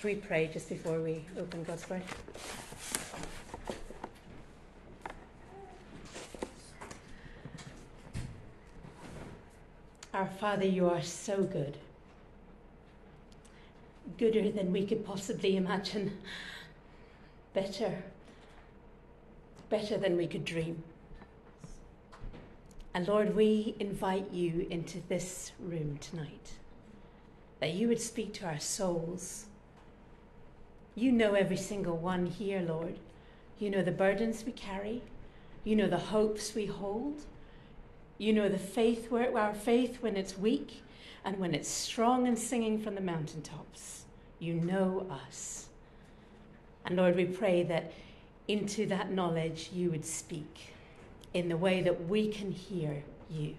We pray just before we open God's Word. Our Father, you are so good. Gooder than we could possibly imagine. Better than we could dream. And Lord, we invite you into this room tonight, that you would speak to our souls. You know every single one here, Lord. You know the burdens we carry. You know the hopes we hold. You know the faith, our faith when it's weak and when it's strong and singing from the mountaintops. You know us. And Lord, we pray that into that knowledge you would speak in the way that we can hear you.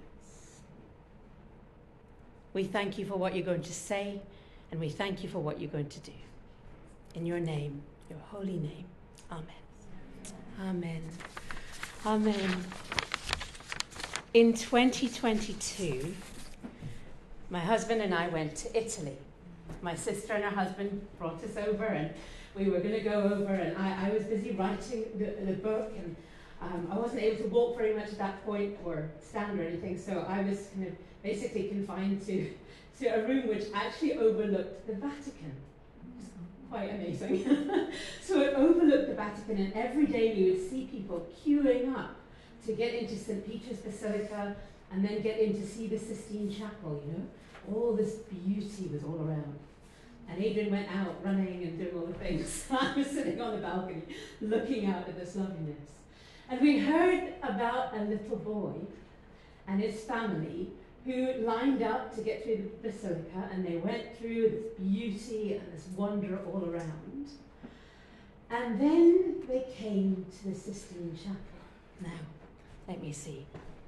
We thank you for what you're going to say, and we thank you for what you're going to do. In your name, your holy name. Amen. Amen. Amen. In 2022, my husband and I went to Italy. My sister and her husband brought us over, and we were going to go over, and I was busy writing the book, and I wasn't able to walk very much at that point or stand or anything, so I was kind of basically confined to a room which actually overlooked the Vatican. Quite amazing. So it overlooked the Vatican, and every day you would see people queuing up to get into St. Peter's Basilica and then get in to see the Sistine Chapel, you know. All this beauty was all around. And Adrian went out running and doing all the things. I was sitting on the balcony looking out at this loveliness. And we heard about a little boy and his family who lined up to get through the basilica, and they went through this beauty and this wonder all around. And then they came to the Sistine Chapel. Now, let me see.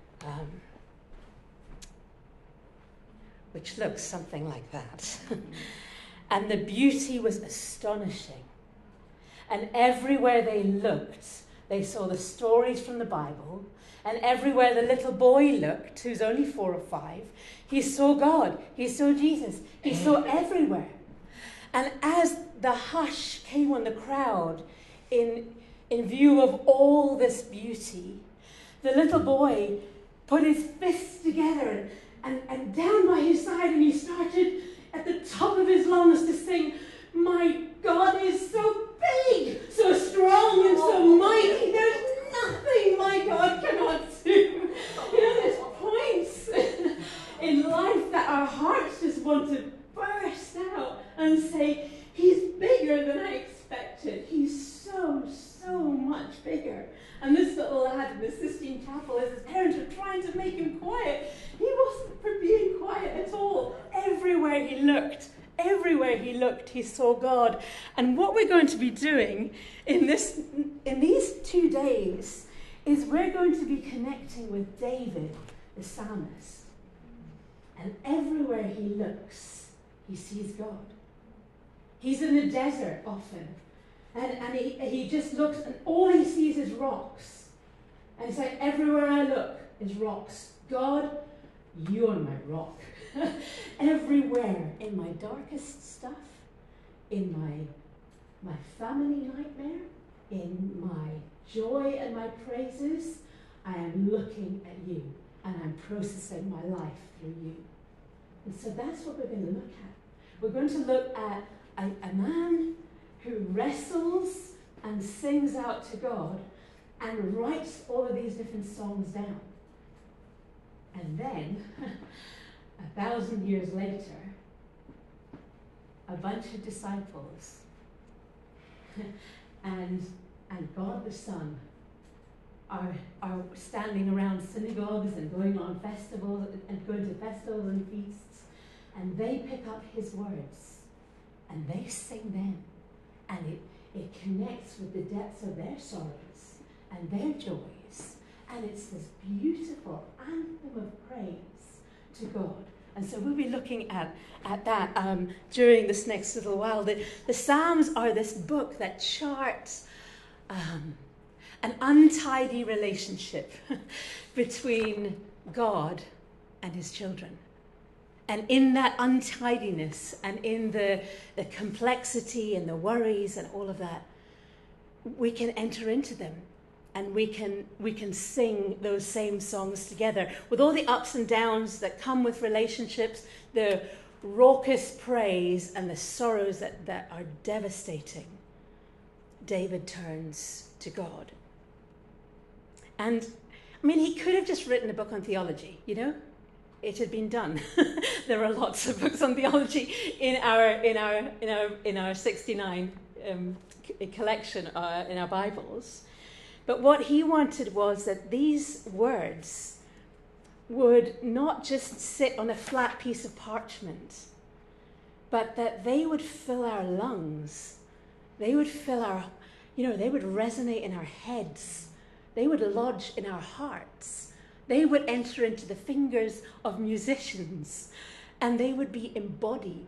Which looks something like that. And the beauty was astonishing. And everywhere they looked, they saw the stories from the Bible. And everywhere the little boy looked, who's only 4 or 5, he saw God, he saw Jesus, he saw everywhere. And as the hush came on the crowd in view of all this beauty, the little boy put his fists together and down by his side, and he started at the top of his lungs to sing, "My God is so big, so strong and so mighty, there's nothing my God cannot do." You know, there's points in life that our hearts just want to burst out and say, he's bigger than I expected. He's so much bigger. And this little lad in the Sistine Chapel, as his parents were trying to make him quiet, he wasn't for being quiet at all. Everywhere he looked, he saw God. And what we're going to be doing in these 2 days is we're going to be connecting with David, the psalmist. And everywhere he looks, he sees God. He's in the desert often. And he just looks, and all he sees is rocks. And it's like, everywhere I look is rocks. God, you are my rock. Everywhere, in my darkest stuff, in my family nightmare, in my joy and my praises, I am looking at you, and I'm processing my life through you. And so that's what we're going to look at. We're going to look at a man who wrestles and sings out to God and writes all of these different songs down. And then, 1,000 years later, a bunch of disciples and God the Son are standing around synagogues and going on festivals and going to festivals and feasts, and they pick up his words and they sing them, and it connects with the depths of their sorrows and their joys, and it's this beautiful anthem of praise to God. And so we'll be looking at that during this next little while. The Psalms are this book that charts an untidy relationship between God and his children. And in that untidiness and in the complexity and the worries and all of that, we can enter into them, and we can sing those same songs together with all the ups and downs that come with relationships, the raucous praise and the sorrows that are devastating. David turns to God. And I mean, he could have just written a book on theology, you know? It had been done. There are lots of books on theology in our 69 collection in our Bibles. But what he wanted was that these words would not just sit on a flat piece of parchment, but that they would fill our lungs. They would fill our, they would resonate in our heads. They would lodge in our hearts. They would enter into the fingers of musicians, and they would be embodied,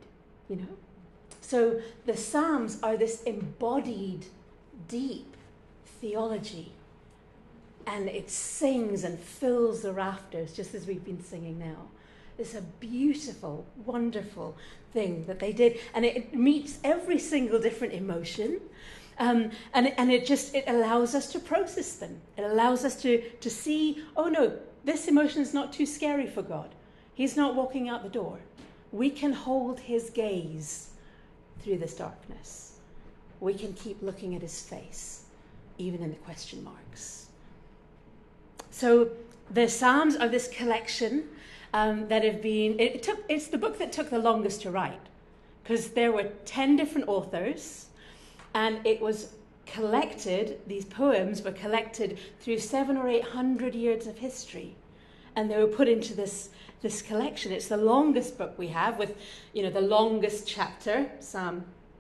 So the Psalms are this embodied, deep theology, and it sings and fills the rafters, just as we've been singing now. It's a beautiful, wonderful thing that they did, and it meets every single different emotion. And it allows us to process them. It allows us to see, oh no, this emotion is not too scary for God. He's not walking out the door. We can hold his gaze through this darkness. We can keep looking at his face, even in the question marks. So the Psalms are this collection that have been, it's the book that took the longest to write, because there were 10 different authors. And it was collected, these poems were collected through 700 or 800 years of history. And they were put into this collection. It's the longest book we have, with, the longest chapter, Psalm.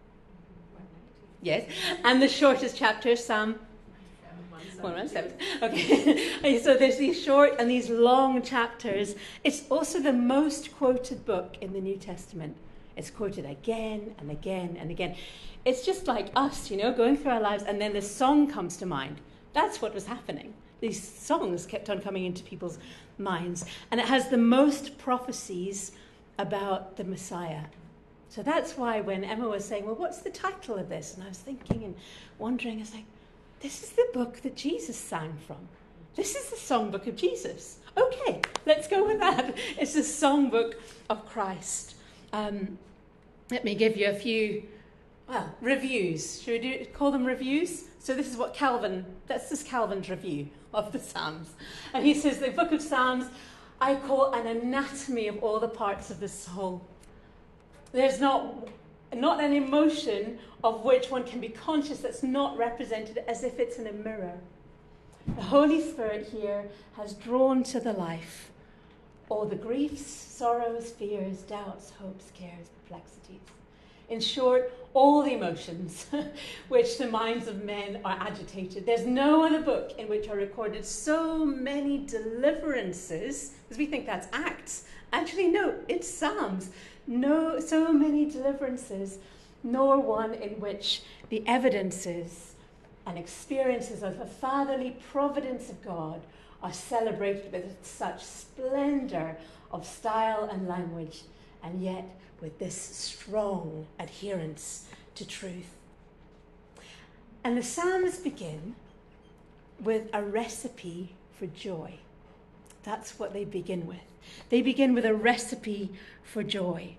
Yes. And the shortest chapter, Psalm 117. Okay. So there's these short and these long chapters. It's also the most quoted book in the New Testament. It's quoted again and again and again. It's just like us, going through our lives, and then this song comes to mind. That's what was happening. These songs kept on coming into people's minds. And it has the most prophecies about the Messiah. So that's why when Emma was saying, well, what's the title of this? And I was thinking and wondering, I was like, this is the book that Jesus sang from. This is the songbook of Jesus. Okay, let's go with that. It's the songbook of Christ. Let me give you a few, reviews. Should we call them reviews? So this is what that's just Calvin's review of the Psalms. And he says, the book of Psalms, I call an anatomy of all the parts of the soul. There's not an emotion of which one can be conscious that's not represented as if it's in a mirror. The Holy Spirit here has drawn to the life all the griefs, sorrows, fears, doubts, hopes, cares, perplexities. In short, all the emotions which the minds of men are agitated. There's no other book in which are recorded so many deliverances, because we think that's Acts. Actually, no, it's Psalms. No, so many deliverances, nor one in which the evidences and experiences of the fatherly providence of God are celebrated with such splendor of style and language, and yet with this strong adherence to truth. And the Psalms begin with a recipe for joy. That's what they begin with. They begin with a recipe for joy.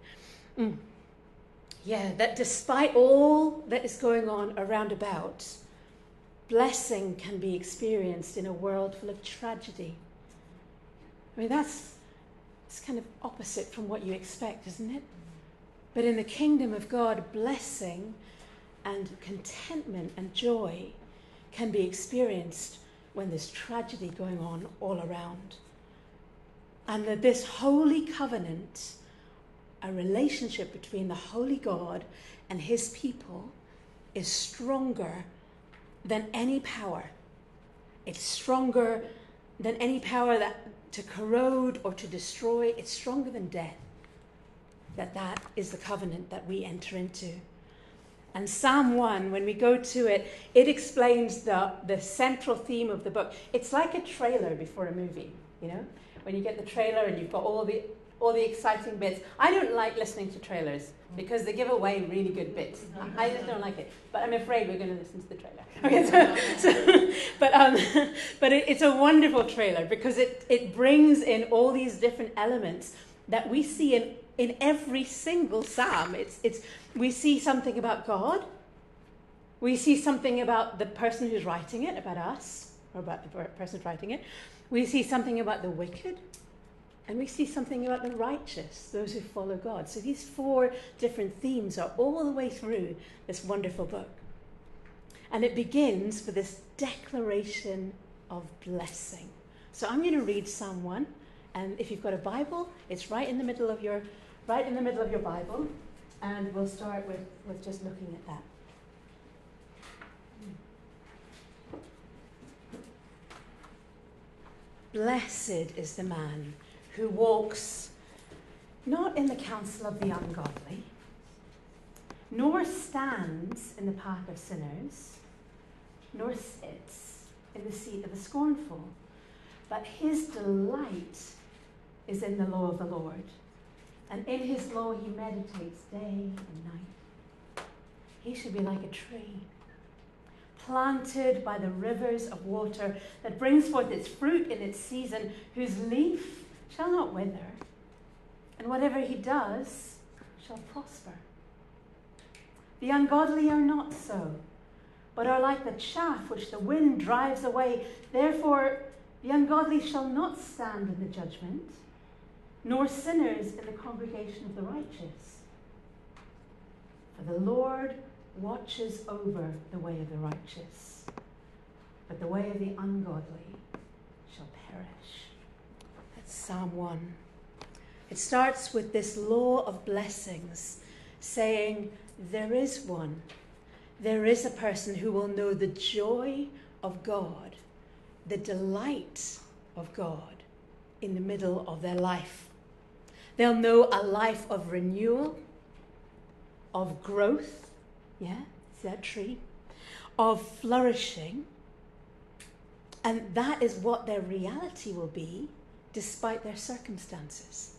Yeah, that despite all that is going on around about, blessing can be experienced in a world full of tragedy. I mean, it's kind of opposite from what you expect, isn't it? But in the kingdom of God, blessing and contentment and joy can be experienced when there's tragedy going on all around. And that this holy covenant, a relationship between the holy God and his people, is stronger than any power. It's stronger than any power to corrode or to destroy. It's stronger than death. That is the covenant that we enter into. And Psalm 1, when we go to it, it explains the central theme of the book. It's like a trailer before a movie, When you get the trailer and you've got all the all the exciting bits. I don't like listening to trailers because they give away really good bits. I just don't like it. But I'm afraid we're going to listen to the trailer. Okay, but it's a wonderful trailer because it brings in all these different elements that we see in every single psalm. We see something about God. We see something about the person who's writing it, about us, or about the person writing it. We see something about the wicked. And we see something about the righteous, those who follow God. So these 4 different themes are all the way through this wonderful book. And it begins with this declaration of blessing. So I'm going to read Psalm 1. And if you've got a Bible, it's right in the middle of your Bible. And we'll start with just looking at that. Blessed is the man who walks not in the counsel of the ungodly, nor stands in the path of sinners, nor sits in the seat of the scornful, but his delight is in the law of the Lord, and in his law he meditates day and night. He should be like a tree planted by the rivers of water that brings forth its fruit in its season, whose leaf shall not wither, and whatever he does shall prosper. The ungodly are not so, but are like the chaff which the wind drives away. Therefore, the ungodly shall not stand in the judgment, nor sinners in the congregation of the righteous. For the Lord watches over the way of the righteous, but the way of the ungodly shall perish. That's Psalm 1. It starts with this law of blessings, saying there is one. There is a person who will know the joy of God, the delight of God in the middle of their life. They'll know a life of renewal, of growth, yeah, see that tree, of flourishing. And that is what their reality will be, despite their circumstances.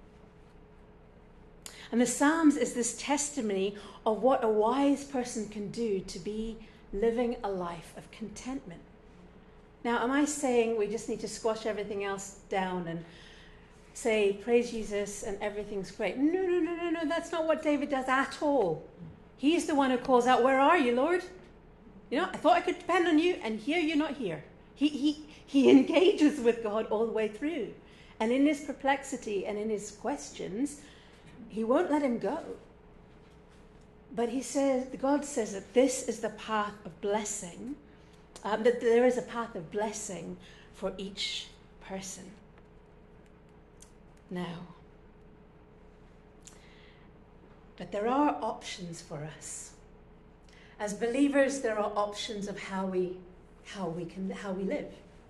And the Psalms is this testimony of what a wise person can do to be living a life of contentment. Now, am I saying we just need to squash everything else down and say, praise Jesus and everything's great? No, that's not what David does at all. He's the one who calls out, where are you, Lord? You know, I thought I could depend on you, and here you're not here. He engages with God all the way through. And in his perplexity and in his questions, he won't let him go. But God says that this is the path of blessing, that there is a path of blessing for each person. Now, but there are options for us. As believers, there are options of how we live.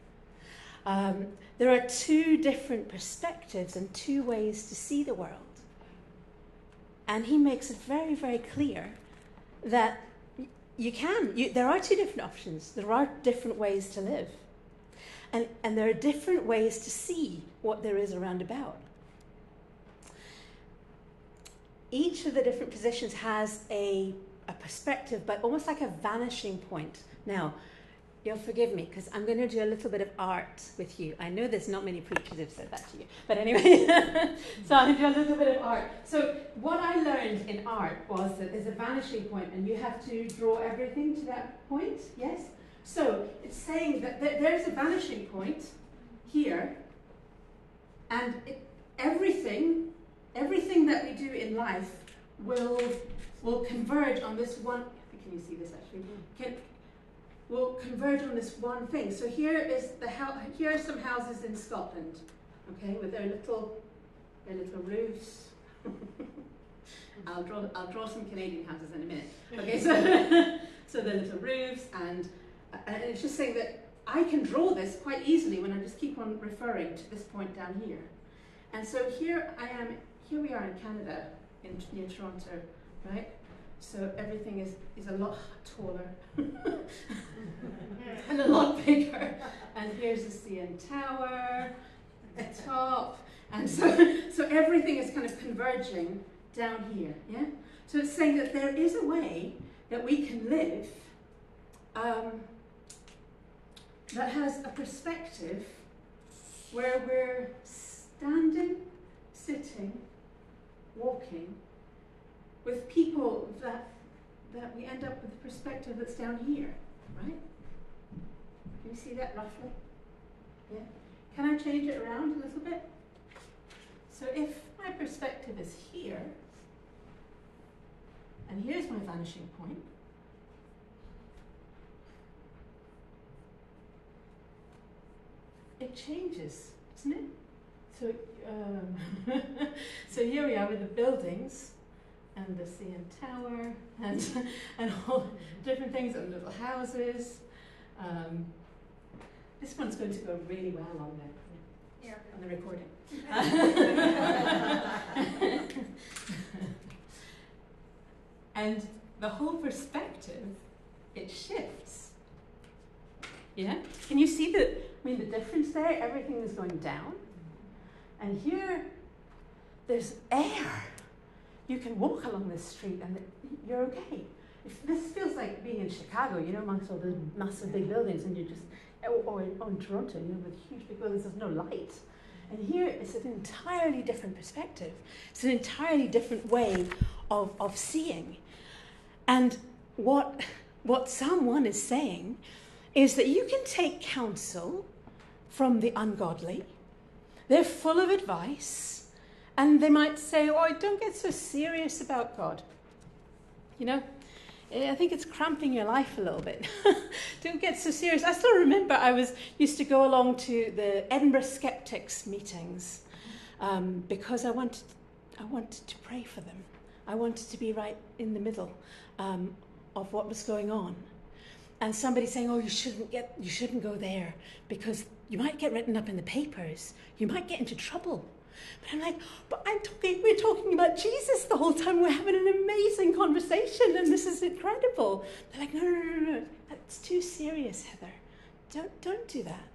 There are 2 different perspectives and 2 ways to see the world. And he makes it very, very clear that there are 2 different options. There are different ways to live. And there are different ways to see what there is around about. Each of the different positions has a perspective, but almost like a vanishing point. Now, you'll forgive me because I'm going to do a little bit of art with you. I know there's not many preachers who've said that to you. But anyway, so I'm going to do a little bit of art. So what I learned in art was that there's a vanishing point and you have to draw everything to that point, yes? So it's saying that there's a vanishing point here, and everything that we do in life will converge on this one. Can you see this actually? Will converge on this one thing. So here are some houses in Scotland, okay, with their little roofs. I'll draw some Canadian houses in a minute. Okay, so the little roofs, and it's just saying that I can draw this quite easily when I just keep on referring to this point down here. And so here we are in Canada, near Toronto, right? So everything is a lot taller and a lot bigger. And here's the CN Tower at the top. And so everything is kind of converging down here, yeah? So it's saying that there is a way that we can live that has a perspective where we're standing, sitting, walking with people that we end up with a perspective that's down here, right? Can you see that roughly? Yeah. Can I change it around a little bit? So if my perspective is here, and here's my vanishing point, it changes, doesn't it? So, so here we are with the buildings, and the CN Tower, and all different things, and little houses. This one's going to go really well on the recording. And the whole perspective, it shifts. Yeah? Can you see the difference there? Everything is going down. And here, there's air. You can walk along this street and you're okay. This feels like being in Chicago, amongst all the massive big buildings, and you're just, or in Toronto, with huge big buildings, there's no light. And here it's an entirely different perspective. It's an entirely different way of seeing. And what Psalm 1 is saying is that you can take counsel from the ungodly. They're full of advice, and they might say, oh, don't get so serious about God. I think it's cramping your life a little bit. Don't get so serious. I still remember I used to go along to the Edinburgh Skeptics meetings because I wanted to pray for them. I wanted to be right in the middle of what was going on. And somebody saying, oh, you shouldn't go there because you might get written up in the papers. You might get into trouble. But I'm like, we're talking about Jesus the whole time. We're having an amazing conversation, and this is incredible. They're like, no, that's too serious, Heather. Don't do that.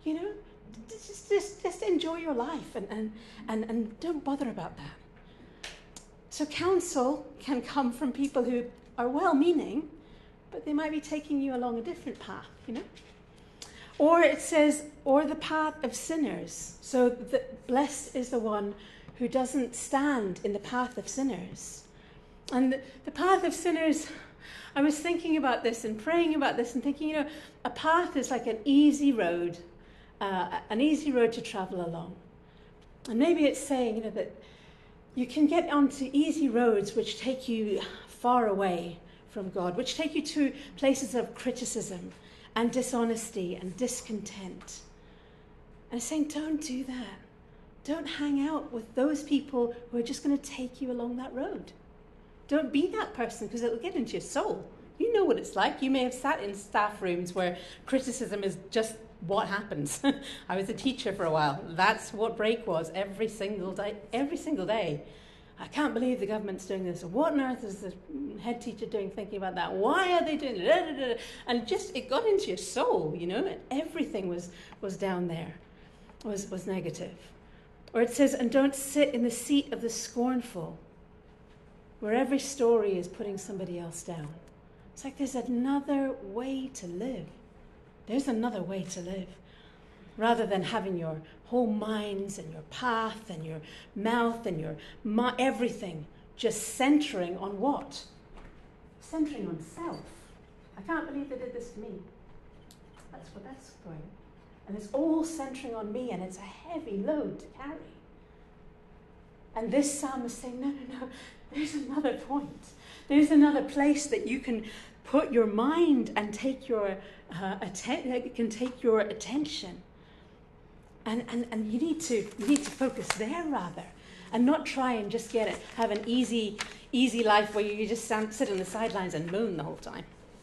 Just enjoy your life and don't bother about that. So counsel can come from people who are well-meaning, but they might be taking you along a different path, Or it says, or the path of sinners. So blessed is the one who doesn't stand in the path of sinners. And the path of sinners, I was thinking about this and praying about this and thinking, a path is like an easy road to travel along. And maybe it's saying, that you can get onto easy roads which take you far away from God, which take you to places of criticism and dishonesty and discontent. And I'm saying, don't do that. Don't hang out with those people who are just going to take you along that road. Don't be that person, because it'll get into your soul. You know what it's like. You may have sat in staff rooms where criticism is just what happens. I was a teacher for a while. That's what break was every single day. I can't believe the government's doing this. What on earth is the head teacher doing thinking about that? Why are they doing it? And just, it got into your soul, and everything was down there, was negative. Or it says, and don't sit in the seat of the scornful, where every story is putting somebody else down. It's like there's another way to live. There's another way to live. Rather than having your whole minds and your path and your mouth and your everything just centering on what? Centering on self. I can't believe they did this to me. That's what that's going. And it's all centering on me, and it's a heavy load to carry. And this psalm is saying, no, there's another point. There's another place that you can put your mind and take your attention. And you need to focus there rather, and not try and just have an easy life where you just sit on the sidelines and moan the whole time.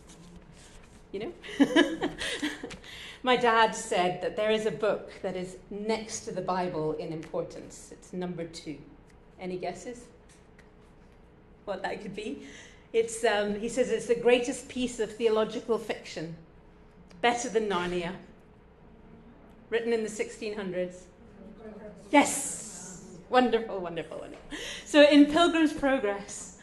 My dad said that there is a book that is next to the Bible in importance. It's number 2. Any guesses what that could be? It's he says it's the greatest piece of theological fiction, better than Narnia. Written in the 1600s. Yes. Wonderful, wonderful, wonderful. So in Pilgrim's Progress,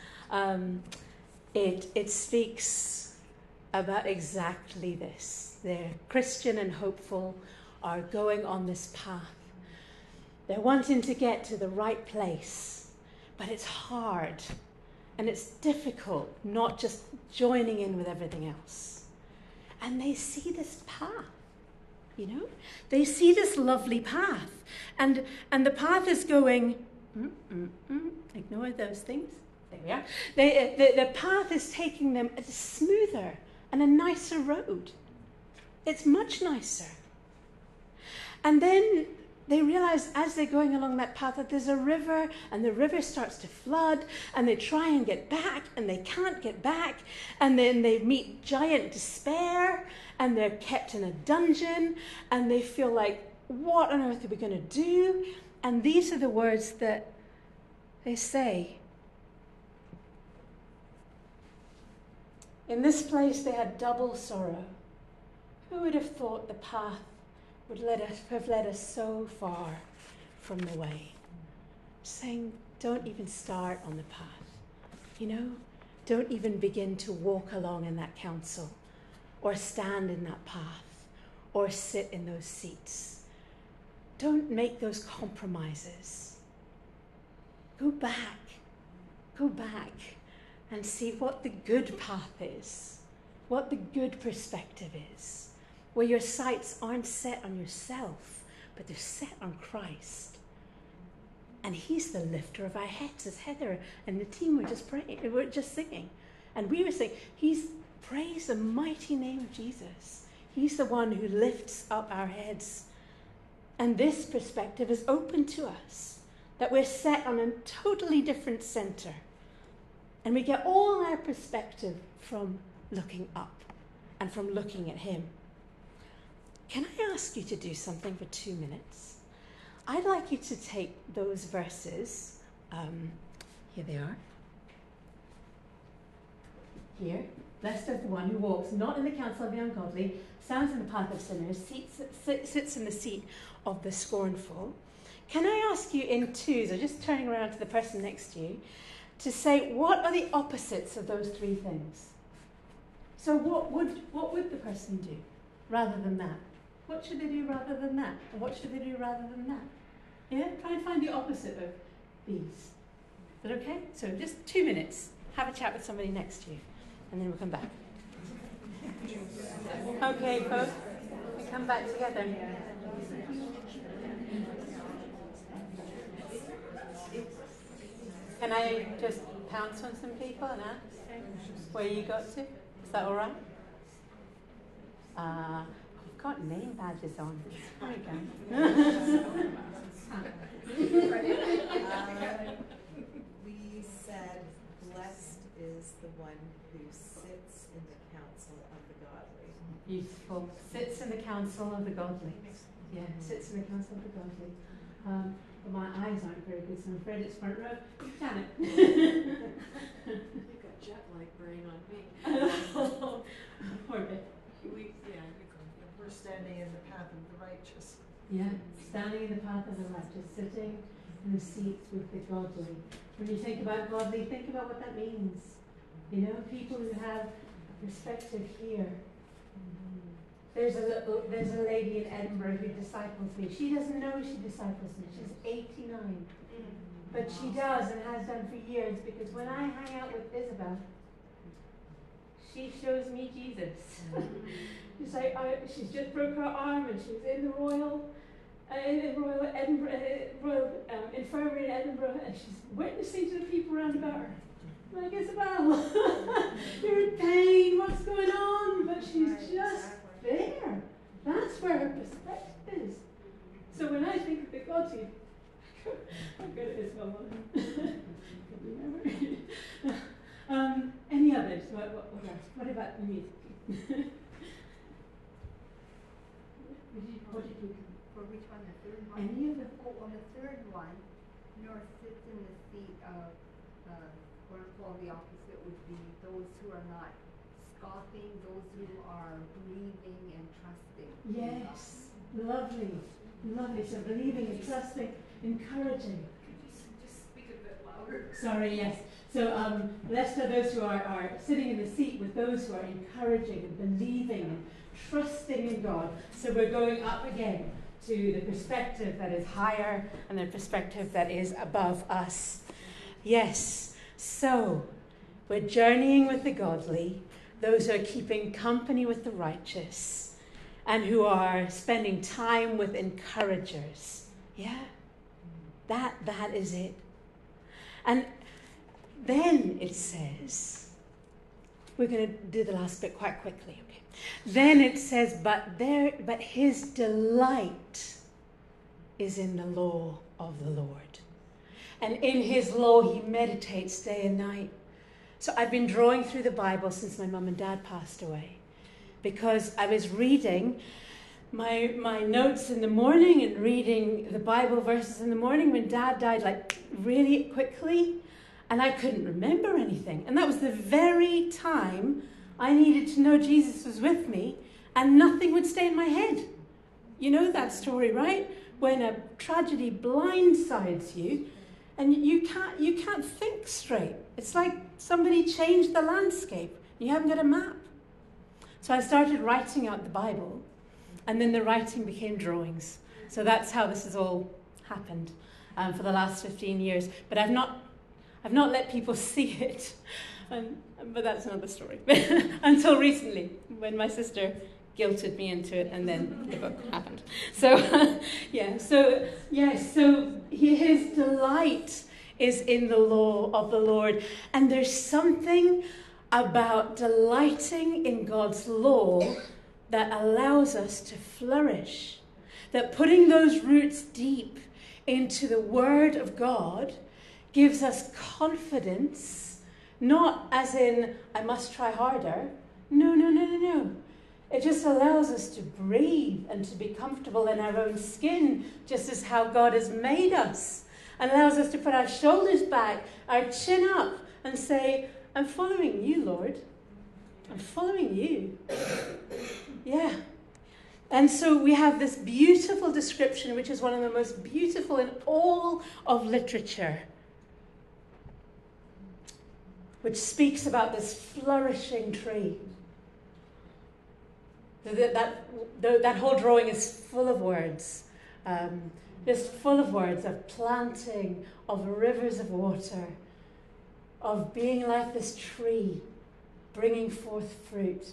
it speaks about exactly this. They're Christian and hopeful, are going on this path. They're wanting to get to the right place, but it's hard and it's difficult not just joining in with everything else. And they see this path, you know? They see this lovely path. And the path is going, ignore those things. There we are. The path is taking them a smoother and a nicer road. It's much nicer. And then they realize as they're going along that path that there's a river, and the river starts to flood, and they try and get back, and they can't get back, and then they meet giant despair, and they're kept in a dungeon, and they feel like, what on earth are we going to do? And these are the words that they say. In this place they had double sorrow. Who would have thought the path would have led us so far from the way? Saying, don't even start on the path. You know, don't even begin to walk along in that council, or stand in that path, or sit in those seats. Don't make those compromises. Go back and see what the good path is, what the good perspective is, where your sights aren't set on yourself, but they're set on Christ. And he's the lifter of our heads, as Heather and the team were just praying, were just singing. And we were saying, praise the mighty name of Jesus. He's the one who lifts up our heads. And this perspective is open to us, that we're set on a totally different center. And we get all our perspective from looking up and from looking at him. Can I ask you to do something for 2 minutes? I'd like you to take those verses. Here they are. Here. Blessed is the one who walks not in the counsel of the ungodly, stands in the path of sinners, sits in the seat of the scornful. Can I ask you in twos, or just turning around to the person next to you, to say, what are the opposites of those three things? So what would the person do rather than that? What should they do rather than that? And what should they do rather than that? Yeah? Try and find the opposite of these. Is that okay? So just 2 minutes. Have a chat with somebody next to you. And then we'll come back. Okay, folks. We come back together. Can I just pounce on some people and ask where you got to? Is that all right? I've got name badges on. There we go. We said, blessed is the one who sits in the council of the godly. Beautiful. Sits in the council of the godly. Yeah, sits in the council of the godly. But my eyes aren't very good, so I'm afraid it's front row. You've done it. You've got jet-lag brain on me. Poor bit. We're standing in the path of the righteous. Yeah, standing in the path of the righteous, sitting in the seats with the godly. When you think about godly, think about what that means. You know, people who have a perspective here. There's a lady in Edinburgh who disciples me. She doesn't know she disciples me. She's 89. But she does and has done for years, because when I hang out with Isabel, she shows me Jesus. She's like, she's just broke her arm, and she's in the Royal Infirmary in Edinburgh, and she's witnessing to the people around about her. I'm like, Isabel, you're in pain, what's going on? But she's just there. That's where her perspective is. So when I think of the godly, how good it is, Isabel. Remember? Any others? What about the music? What did you? For which one? The third one? Any of the? On the third one, nor sits in the seat of, well, the opposite would be those who are not scoffing, those who are believing and trusting. Yes, lovely, lovely. So believing and trusting, encouraging. louder. Sorry, yes. So blessed are those who are sitting in the seat with those who are encouraging and believing and trusting in God. So we're going up again to the perspective that is higher and the perspective that is above us. Yes, so we're journeying with the godly, those who are keeping company with the righteous, and who are spending time with encouragers. Yeah, that is it. And then it says, we're going to do the last bit quite quickly, okay? Then it says, but his delight is in the law of the Lord. And in his law he meditates day and night. So I've been drawing through the Bible since my mum and dad passed away, because I was reading my notes in the morning and reading the Bible verses in the morning when Dad died, like really quickly, and I couldn't remember anything. And that was the very time I needed to know Jesus was with me, and nothing would stay in my head. You know that story, right? When a tragedy blindsides you, and you can't think straight. It's like somebody changed the landscape. You haven't got a map. So I started writing out the Bible, and then the writing became drawings. So that's how this has all happened for the last 15 years. But I've not let people see it. But that's another story. Until recently, when my sister guilted me into it, and then the book happened. So, So his delight is in the law of the Lord. And there's something about delighting in God's law that allows us to flourish. That putting those roots deep into the Word of God gives us confidence, not as in, I must try harder. No. It just allows us to breathe and to be comfortable in our own skin, just as how God has made us. And allows us to put our shoulders back, our chin up, and say, I'm following you, Lord. I'm following you. Yeah. And so we have this beautiful description, which is one of the most beautiful in all of literature, which speaks about this flourishing tree. That whole drawing is full of words, just full of words of planting, of rivers of water, of being like this tree, bringing forth fruit.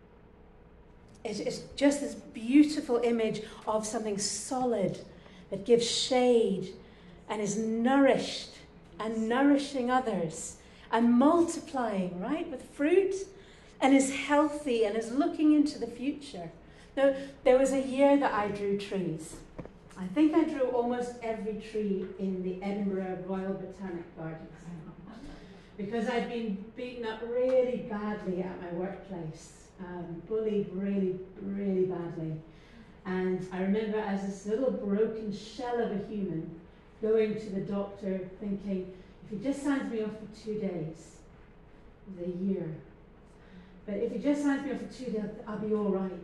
It's just this beautiful image of something solid that gives shade and is nourished and nourishing others and multiplying, right, with fruit, and is healthy and is looking into the future. Now, there was a year that I drew trees. I think I drew almost every tree in the Edinburgh Royal Botanic Gardens, because I'd been beaten up really badly at my workplace, bullied really, really badly. And I remember as this little broken shell of a human going to the doctor thinking, if he just signs me off for 2 days, it's a year. But if he just signs me off for 2 days, I'll be all right.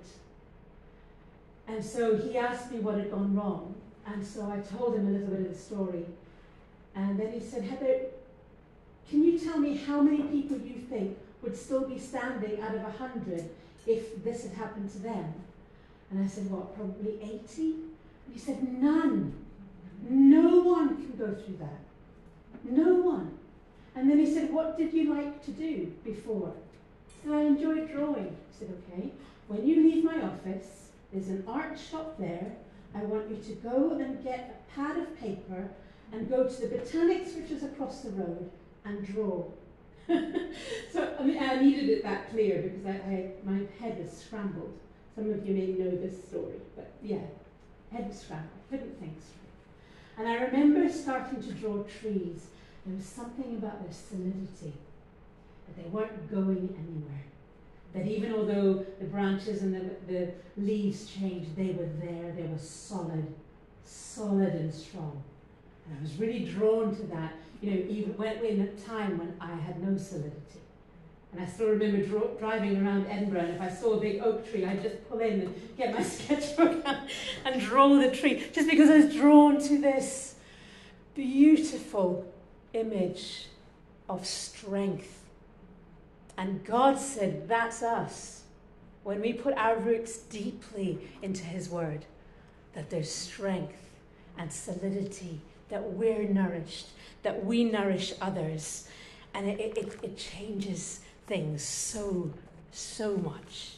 And so he asked me what had gone wrong. And so I told him a little bit of the story. And then he said, Heather, can you tell me how many people you think would still be standing out of 100 if this had happened to them? And I said, what, probably 80? And he said, none. No one can go through that. No one. And then he said, what did you like to do before? I said, I enjoyed drawing. He said, okay, when you leave my office, there's an art shop there. I want you to go and get a pad of paper and go to the Botanics, which is across the road, and draw. So I mean, I needed it that clear because my head was scrambled. Some of you may know this story, but yeah, head was scrambled. Couldn't think straight. And I remember starting to draw trees. There was something about their solidity, that they weren't going anywhere. That even although the branches and the leaves changed, they were there. They were solid and strong. And I was really drawn to that. You know, even in a time when I had no solidity. And I still remember driving around Edinburgh, and if I saw a big oak tree, I'd just pull in and get my sketchbook out and draw the tree, just because I was drawn to this beautiful image of strength. And God said, that's us. When we put our roots deeply into his word, that there's strength and solidity, that we're nourished, that we nourish others. And it changes things so much.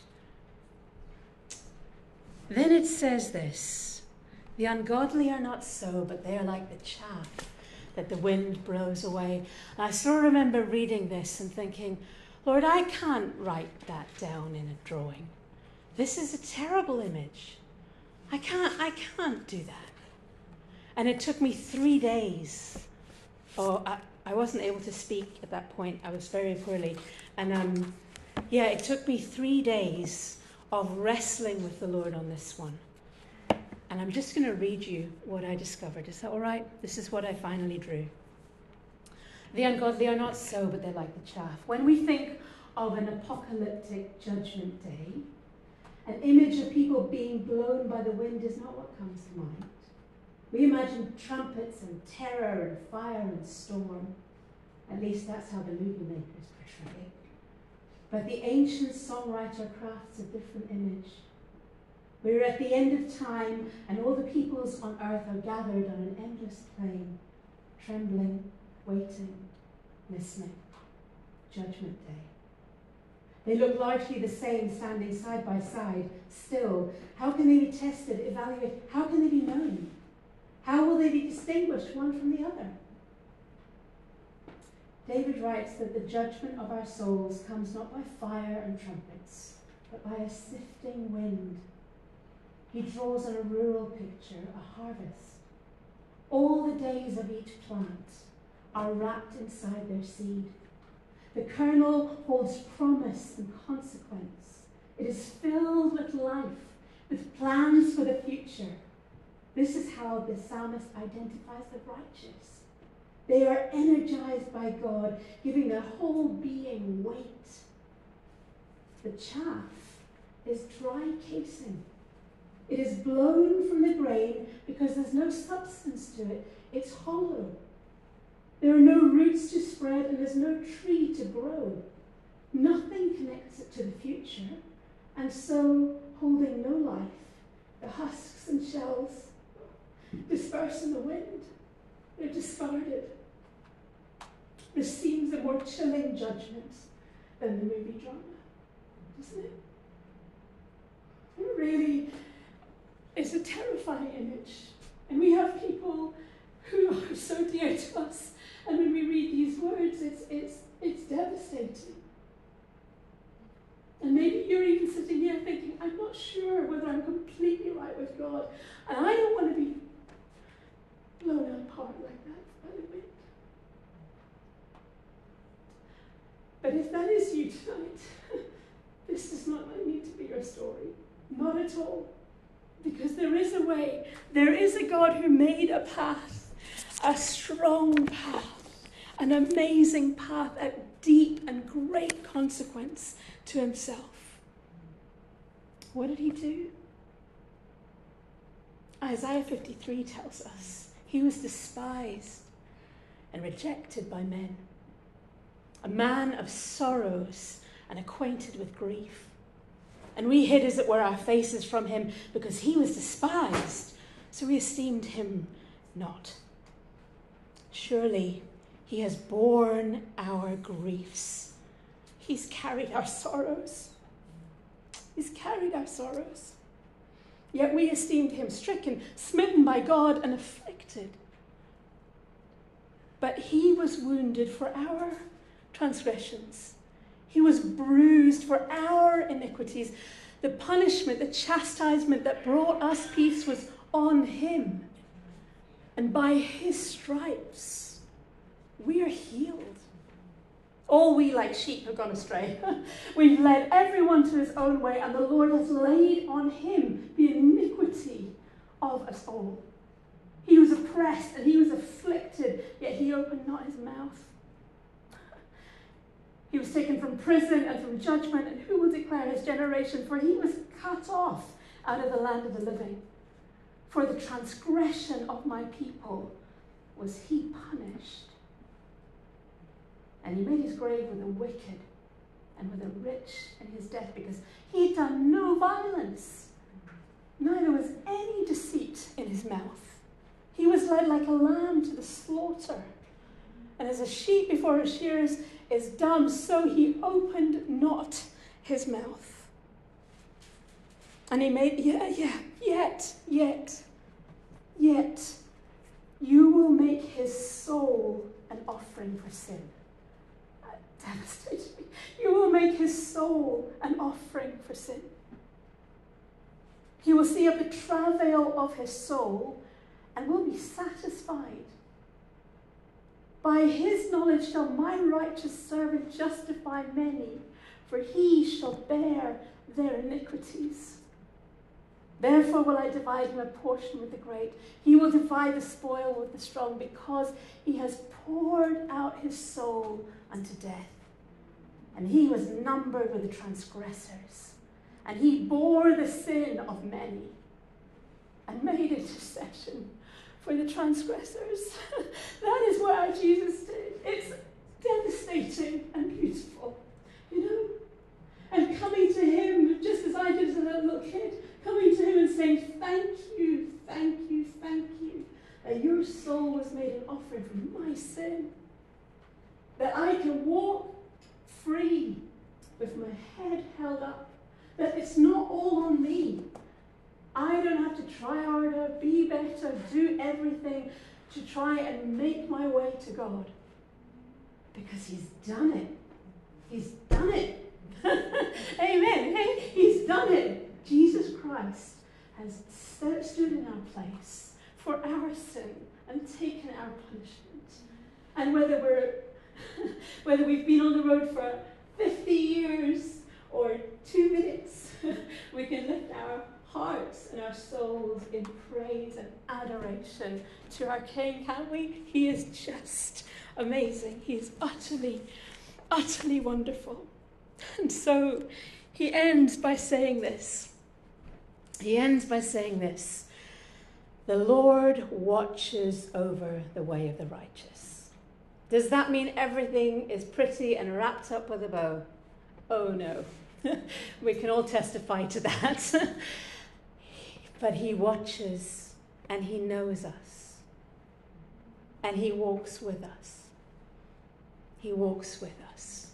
Then it says this, the ungodly are not so, but they are like the chaff that the wind blows away. And I still remember reading this and thinking, Lord, I can't write that down in a drawing. This is a terrible image. I can't do that. And it took me 3 days. I wasn't able to speak at that point. I was very poorly. And it took me 3 days of wrestling with the Lord on this one. And I'm just going to read you what I discovered. Is that all right? This is what I finally drew. The ungodly are not so, but they're like the chaff. When we think of an apocalyptic judgment day, an image of people being blown by the wind is not what comes to mind. We imagine trumpets and terror and fire and storm. At least that's how the movie makers portray it. But the ancient songwriter crafts a different image. We're at the end of time, and all the peoples on earth are gathered on an endless plain, trembling, waiting, listening. Judgment Day. They look largely the same, standing side by side, still. How can they be tested, evaluated? How can they be known? How will they be distinguished one from the other? David writes that the judgment of our souls comes not by fire and trumpets, but by a sifting wind. He draws on a rural picture, a harvest. All the days of each plant are wrapped inside their seed. The kernel holds promise and consequence. It is filled with life, with plans for the future. This is how the psalmist identifies the righteous. They are energized by God, giving their whole being weight. The chaff is dry casing. It is blown from the grain because there's no substance to it. It's hollow. There are no roots to spread and there's no tree to grow. Nothing connects it to the future, and so, holding no life, the husks and shells disperse in the wind. They're discarded. This seems a more chilling judgment than the movie drama, doesn't it? It really is a terrifying image. And we have people who are so dear to us, and when we read these words, it's devastating. And maybe you're even sitting here thinking, I'm not sure whether I'm completely right with God, and I don't want to be blown apart like that by the wind. But if that is you tonight, this does not need to be your story. Not at all. Because there is a way. There is a God who made a path, a strong path, an amazing path, a deep and great consequence to himself. What did he do? Isaiah 53 tells us he was despised and rejected by men, a man of sorrows and acquainted with grief. And we hid, as it were, our faces from him because he was despised, so we esteemed him not. Surely he has borne our griefs. He's carried our sorrows. He's carried our sorrows. Yet we esteemed him stricken, smitten by God, and afflicted. But he was wounded for our transgressions. He was bruised for our iniquities. The punishment, the chastisement that brought us peace was on him. And by his stripes, we are healed. All we like sheep have gone astray. We've led everyone to his own way, and the Lord has laid on him the iniquity of us all. He was oppressed and he was afflicted, yet he opened not his mouth. He was taken from prison and from judgment, and who will declare his generation? For he was cut off out of the land of the living. For the transgression of my people was he punished. And he made his grave with the wicked and with the rich in his death, because he'd done no violence. Neither was any deceit in his mouth. He was led like a lamb to the slaughter. And as a sheep before her shearers is dumb, so he opened not his mouth. And he made, yet, you will make his soul an offering for sin. That devastated me. You will make his soul an offering for sin. He will see of the travail of his soul and will be satisfied. By his knowledge shall my righteous servant justify many, for he shall bear their iniquities. Therefore will I divide him a portion with the great. He will divide the spoil with the strong, because he has poured out his soul unto death. And he was numbered with the transgressors. And he bore the sin of many and made intercession for the transgressors. That is what our Jesus did. It's devastating and beautiful, you know? And coming to him, just as I did as a little kid, coming to him and saying, thank you, that your soul was made an offering for my sin. That I can walk free with my head held up. That it's not all on me. I don't have to try harder, be better, do everything to try and make my way to God. Because he's done it. He's done it. Amen. Hey, he's done it. Jesus Christ has stood in our place for our sin and taken our punishment. And whether we've been on the road for 50 years or 2 minutes, we can lift our hearts and our souls in praise and adoration to our King, can't we? He is just amazing. He is utterly, utterly wonderful. And so he ends by saying this. The Lord watches over the way of the righteous. Does that mean everything is pretty and wrapped up with a bow? Oh no. We can all testify to that. But he watches and he knows us. And he walks with us. He walks with us.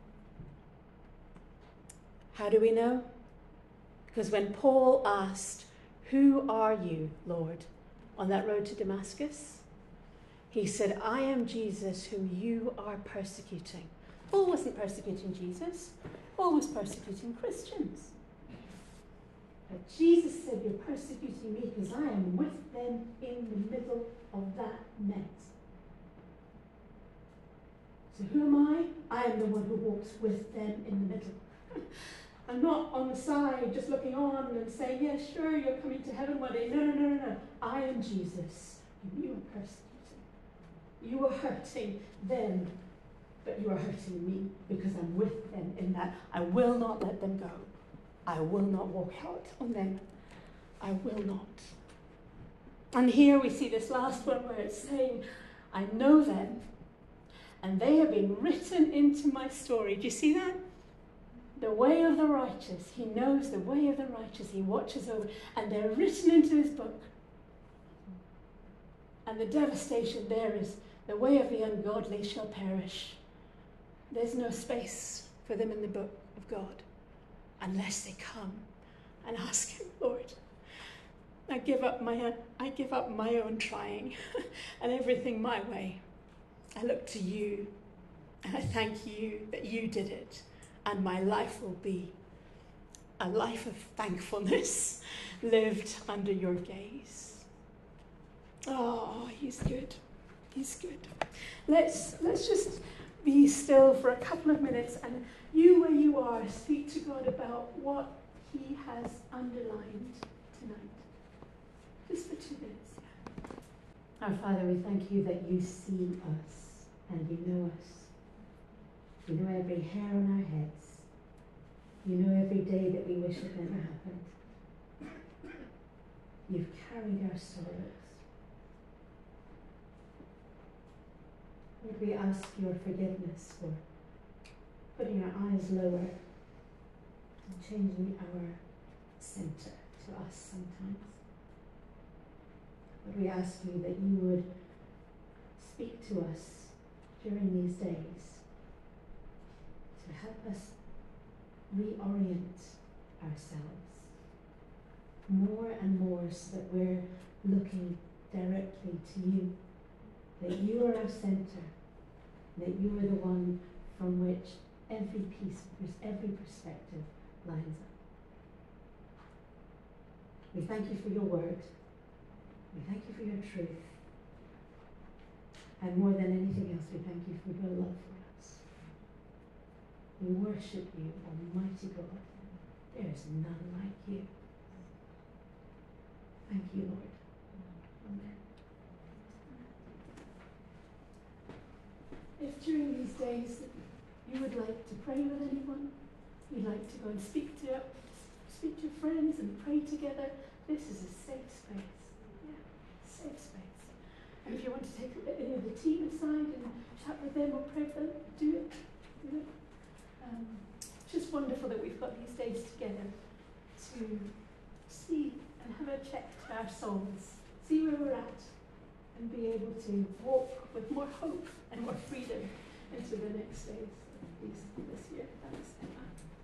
How do we know? Because when Paul asked, "Who are you, Lord?" on that road to Damascus, he said, "I am Jesus whom you are persecuting." Paul wasn't persecuting Jesus. Paul was persecuting Christians. But Jesus said, "You're persecuting me because I am with them in the middle of that mess." So who am I? I am the one who walks with them in the middle. I'm not on the side just looking on and saying, "Yeah, sure, you're coming to heaven one day." No. I am Jesus whom you are persecuting. You are hurting them, but you are hurting me because I'm with them in that. I will not let them go. I will not walk out on them. I will not. And here we see this last one where it's saying, I know them, and they have been written into my story. Do you see that? The way of the righteous. He knows the way of the righteous. He watches over, and they're written into his book. And the devastation there is, the way of the ungodly shall perish. There's no space for them in the book of God unless they come and ask him, "Lord, I give up my own trying and everything my way. I look to you, and I thank you that you did it, and my life will be a life of thankfulness lived under your gaze." Oh, he's good. He's good. Let's just be still for a couple of minutes, and you, where you are, speak to God about what he has underlined tonight. Just for 2 minutes. Our Father, we thank you that you see us and you know us. You know every hair on our heads. You know every day that we wish it never happened. You've carried our sorrows. Lord, we ask your forgiveness for putting our eyes lower and changing our centre to us sometimes. Lord, we ask you that you would speak to us during these days to help us reorient ourselves more and more so that we're looking directly to you, that you are our centre, that you are the one from which every piece, every perspective lines up. We thank you for your word. We thank you for your truth. And more than anything else, we thank you for your love for us. We worship you, Almighty God. There is none like you. Thank you, Lord. Amen. If during these days you would like to pray with anyone, you'd like to go and speak to your friends and pray together, this is a safe space. Yeah, safe space. And if you want to take any of the team aside and chat with them or pray with them, do it. Do it. It's just wonderful that we've got these days together to see and have a check to our souls, see where we're at, and be able to walk with more hope and more freedom into the next days of this year. Thanks, Emma.